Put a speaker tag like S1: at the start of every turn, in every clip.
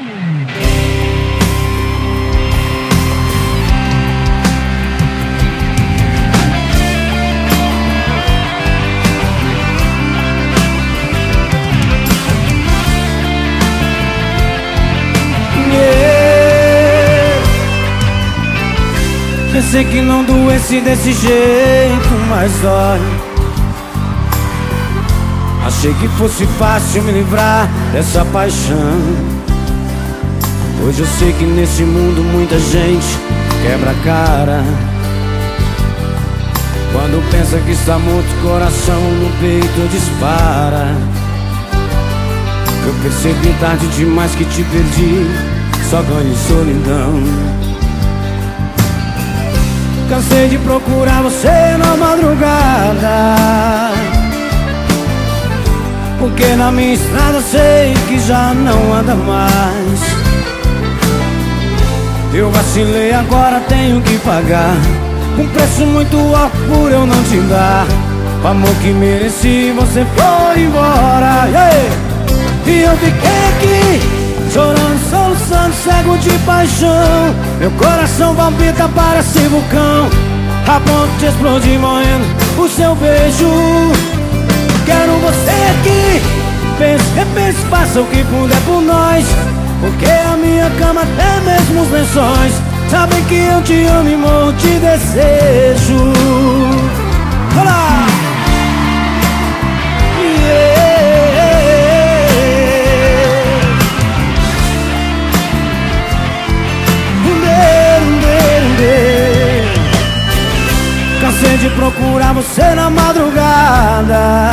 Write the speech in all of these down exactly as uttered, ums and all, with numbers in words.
S1: Pensei que não doesse desse jeito, mas dói. Achei que fosse fácil me livrar dessa paixão. Hoje eu sei que nesse mundo muita gente quebra a cara. Quando pensa que está morto, o coração no peito dispara. Eu percebi tarde demais que te perdi, só ganho solidão. Cansei de procurar você na madrugada, porque na minha estrada sei que já não anda mais. Eu vacilei, agora tenho que pagar um preço muito alto por eu não te dar o amor que mereci. Você foi embora, yeah! E eu fiquei aqui chorando, soluçando, cego de paixão. Meu coração palpita, parece vulcão, a ponto de explodir morrendo o seu beijo. Quero você aqui, pense, repense, faça o que puder por nós, porque a minha cama, até mesmo os lençóis, sabem que eu te amo e morro de desejo. Olá! Cansei de procurar você na madrugada,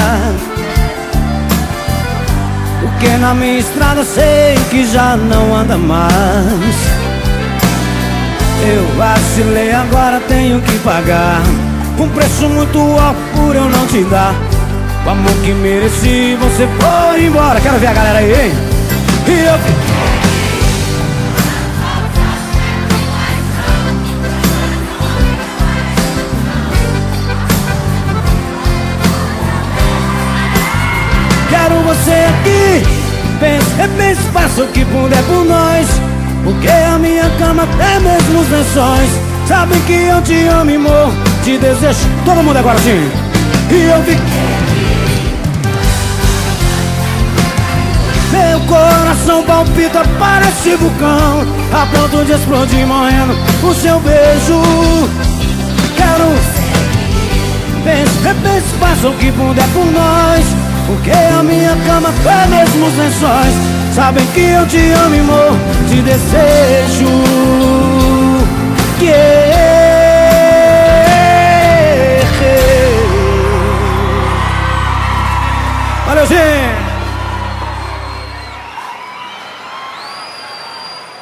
S1: porque na minha estrada sei que já não anda mais. Eu vacilei, agora tenho que pagar um preço muito alto por eu não te dar o amor que mereci. Você foi embora. Quero ver a galera aí, hein? E eu fiquei. Quero você aqui, pense, repense, faça o que puder por nós, porque a minha cama, até mesmo os lençóis, sabem que eu te amo e morro de desejo. Todo mundo agora sim. E eu fiquei aqui. Meu coração palpita, parece vulcão, a ponto de explodir morrendo o seu beijo. Quero você aqui, pense, repense, faça o que puder por nós, porque a minha cama, até mesmo os lençóis, sabem que eu te amo e morro de desejo.